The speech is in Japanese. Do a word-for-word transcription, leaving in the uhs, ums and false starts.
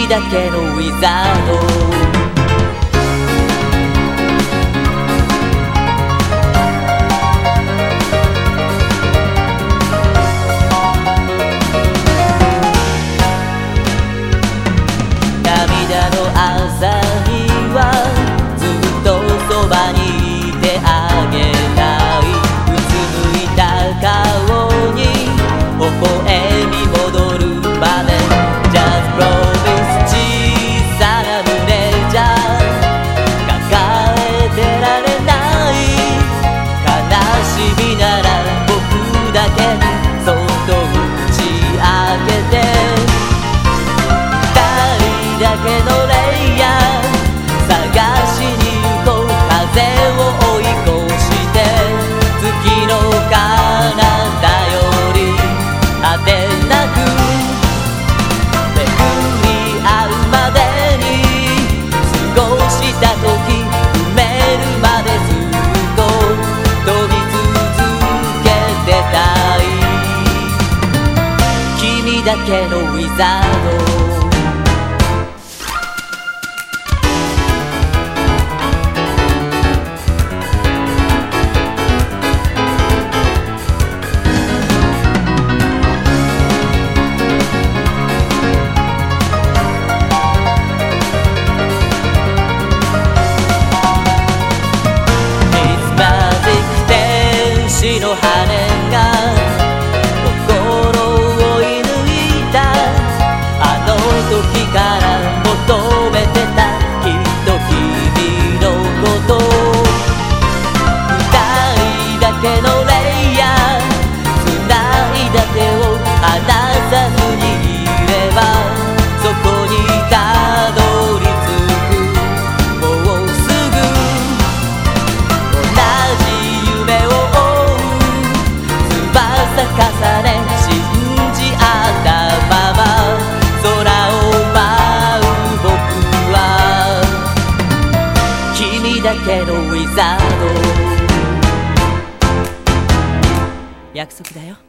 君だけのウィザードだけのウィザードの羽が心を射抜いたあの時から求めてたきっと君のこと二人だけのレイヤー繋いだ手を離さずにいればそこにたどり着くもうすぐ同じ夢を重ね信じ合ったまま空を舞う僕は君だけのウィザード約束だよ。